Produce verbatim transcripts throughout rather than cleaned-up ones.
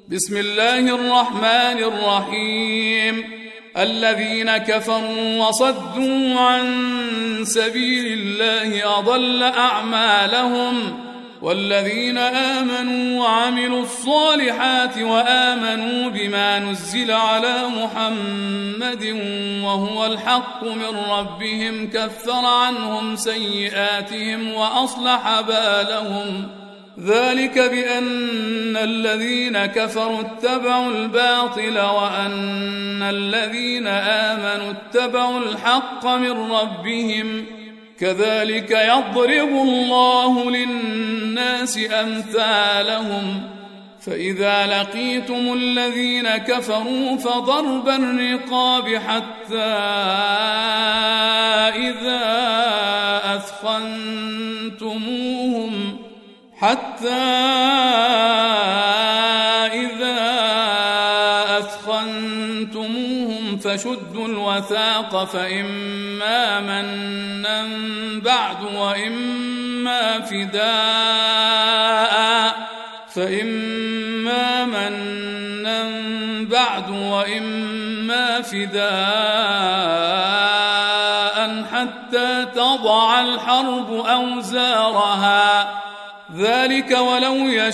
بسم الله الرحمن الرحيم الذين كفروا وصدوا عن سبيل الله أضل أعمالهم والذين آمنوا وعملوا الصالحات وآمنوا بما نزل على محمد وهو الحق من ربهم كفر عنهم سيئاتهم وأصلح بالهم ذلك بأن الذين كفروا اتبعوا الباطل وأن الذين آمنوا اتبعوا الحق من ربهم كذلك يضرب الله للناس أمثالهم فإذا لقيتم الذين كفروا فضرب الرقاب حتى إذا أثخنتموهم حتى إذا أثخنتموهم فشدوا الوثاق فإما منا بعد وإما فداء فإما منا بعد وإما فداء حتى تضع الحرب أوزارها ذلك ولو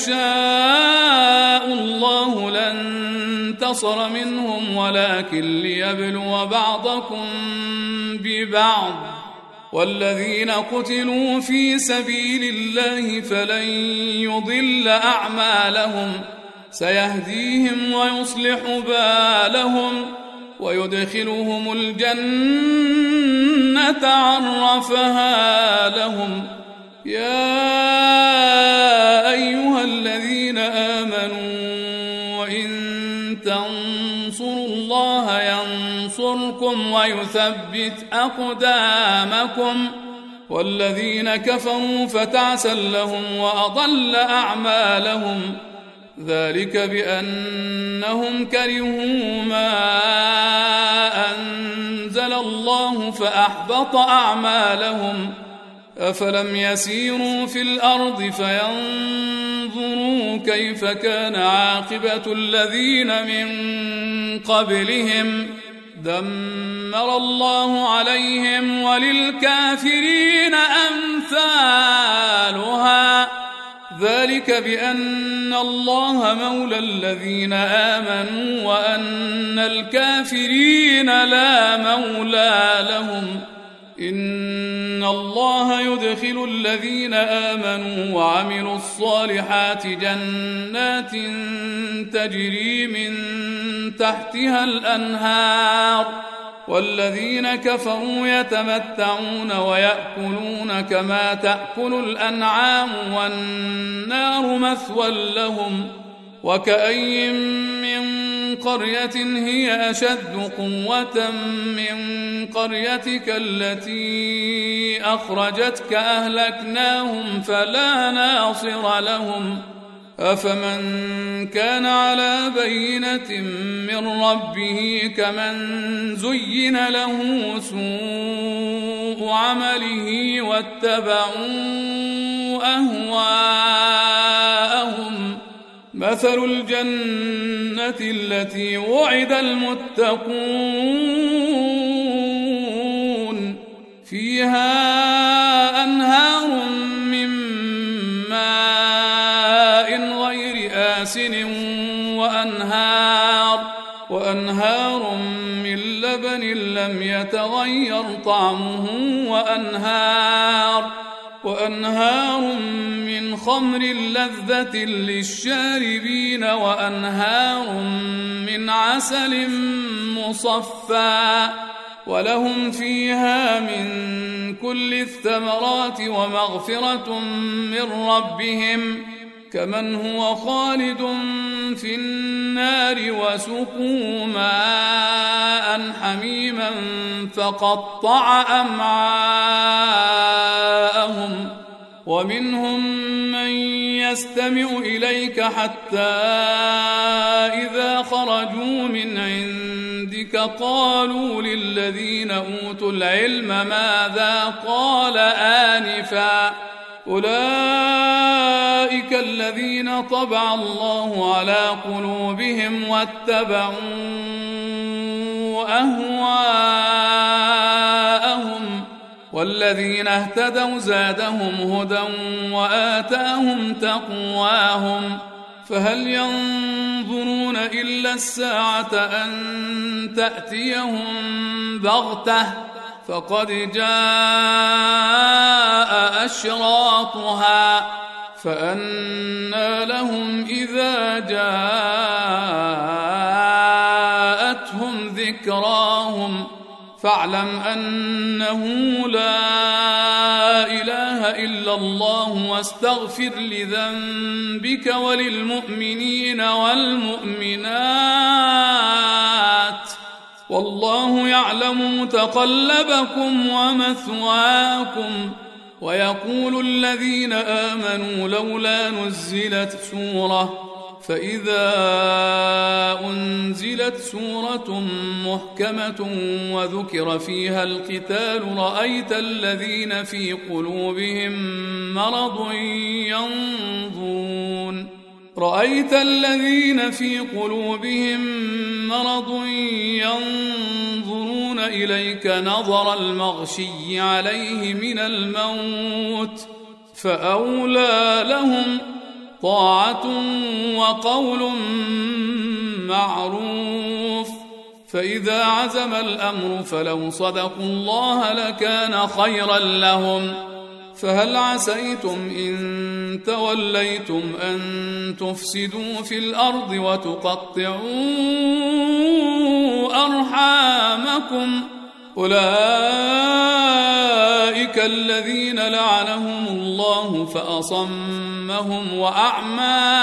يشاء الله لانتصر منهم ولكن ليبلو بعضكم ببعض والذين قتلوا في سبيل الله فلن يضل أعمالهم سيهديهم ويصلح بالهم ويدخلهم الجنة عرفها لهم يا أيها الذين آمنوا وإن تنصروا الله ينصركم ويثبت أقدامكم والذين كفروا فتعسا لهم وأضل أعمالهم ذلك بأنهم كرهوا ما أنزل الله فأحبط أعمالهم أفلم يسيروا في الأرض فينظروا كيف كان عاقبة الذين من قبلهم دمر الله عليهم وللكافرين أمثالها ذلك بأن الله مولى الذين آمنوا وأن الكافرين لا مولى لهم إن الله يدخل الذين آمنوا وعملوا الصالحات جنات تجري من تحتها الأنهار والذين كفروا يتمتعون ويأكلون كما تأكل الأنعام والنار مثوى لهم وكأي من قرية هي أشد قوة من قريتك التي أخرجتك أهلكناهم فلا ناصر لهم أفمن كان على بينة من ربه كمن زين له سوء عمله واتبعوا أهواءهم مثل الجنة التي وعد المتقون فيها أنهار من ماء غير آسن وأنهار وأنهار من لبن لم يتغير طعمه وأنهار وأنهار من خمر لذة للشاربين وأنهار من عسل مصفى ولهم فيها من كل الثمرات ومغفرة من ربهم كمن هو خالد في النار وسقوا ماء حميما فقطع أمعاءهم ومنهم من يستمع إليك حتى إذا خرجوا من عندك قالوا للذين أوتوا العلم ماذا قال آنفا أولئك الذين طبع الله على قلوبهم واتبعوا أهواءهم والذين اهتدوا زادهم هدى وآتاهم تقواهم فهل ينظرون إلا الساعة أن تأتيهم بغتة فقد جاء أشراطها فأنى لهم إذا جاءتهم ذكراهم فاعلم أنه لا إله إلا الله واستغفر لذنبك وللمؤمنين والمؤمنات والله يعلم متقلبكم ومثواكم. ويقول الذين آمنوا لولا نزلت سورة فإذا أنزلت سورة محكمة وذكر فيها القتال رأيت الذين في قلوبهم مرض ينظرون رأيت الذين في قلوبهم مرض ينظرون إليك نظر المغشي عليه من الموت فأولى لهم طاعة وقول معروف فإذا عزم الأمر فلو صدقوا الله لكان خيرا لهم فهل عسيتم إن توليتم أن تفسدوا في الأرض وتقطعوا أرحامكم أولئك الذين لعنهم الله فأصمهم وأعمى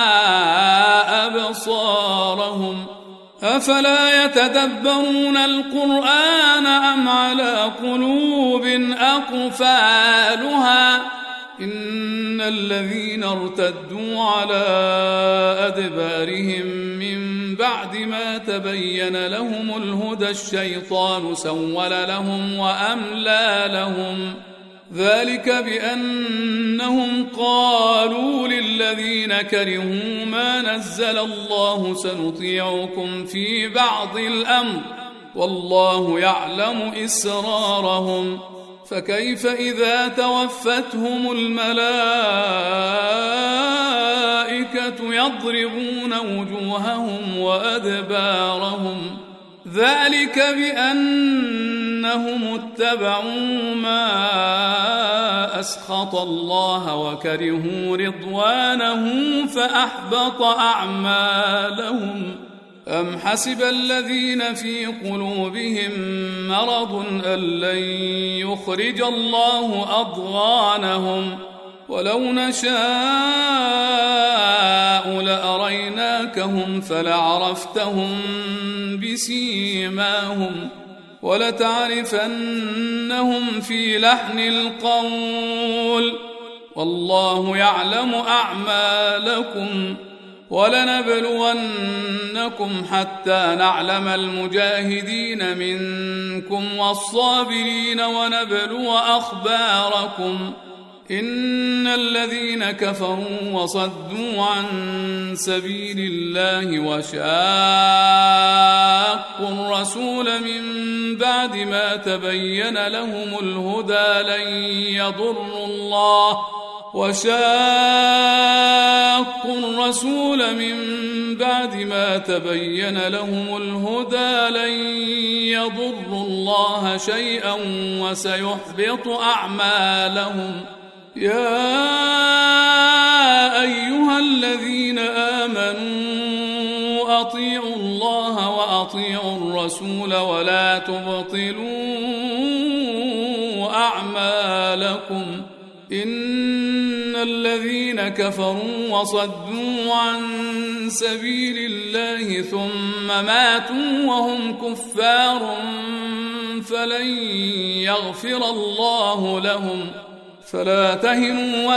أبصارهم أفلا يتدبرون القرآن أم على قلوب أقفالها إن الذين ارتدوا على أدبارهم من بعد ما تبين لهم الهدى الشيطان سول لهم وأملى لهم ذلك بأنهم قالوا للذين كرهوا ما نزل الله سنطيعكم في بعض الأمر والله يعلم إسرارهم فكيف إذا توفتهم الملائكة يضربون وجوههم وأدبارهم ذلك بأنهم اتبعوا ما أسخط الله وكرهوا رضوانه فأحبط أعمالهم أم حسب الذين في قلوبهم مرض أن لن يخرج الله أضغانهم ولو نشاء لأريناكهم فلعرفتهم بسيماهم ولتعرفنهم في لحن القول والله يعلم أعمالكم ولنبلونكم حتى نعلم المجاهدين منكم والصابرين ونبلو أخباركم إن الذين كفروا وصدوا عن سبيل الله وشاقوا الرسول من بعد ما تبين لهم الهدى لن يضروا الله وشاقوا الرسول من بعد ما تبين لهم الهدى لن يضروا الله شيئا وسيحبط أعمالهم يا أيها الذين آمنوا أطيعوا الله وأطيعوا الرسول ولا تبطلوا أعمالكم إن الذين كفروا وصدوا عن سبيل الله ثم ماتوا وهم كفار فلن يغفر الله لهم فلا تهنوا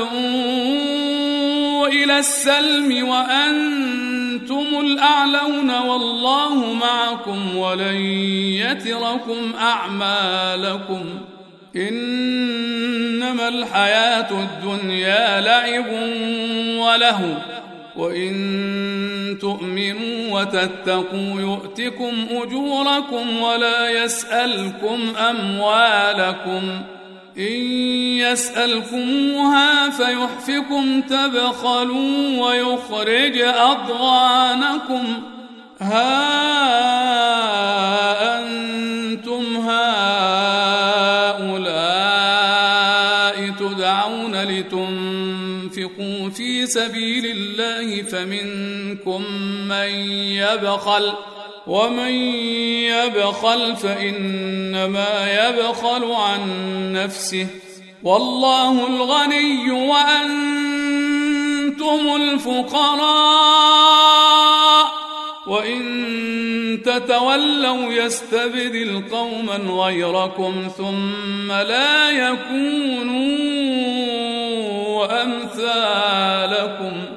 وتدعوا إلى السلم وأنتم الأعلون والله معكم ولن يتركم أعمالكم إنما الحياة الدنيا لعب ولهو وإن تؤمنوا وتتقوا يؤتكم أجوركم ولا يسألكم أموالكم إن يسألكموها فيحفكم تبخلوا ويخرج أضغانكم ها أنتم هؤلاء تدعون لتنفقوا في سبيل الله فمنكم من يبخل ومن يبخل فإنما يبخل عن نفسه والله الغني وأنتم الفقراء وإن تتولوا يستبدل قوما غيركم ثم لا يكونوا أمثالكم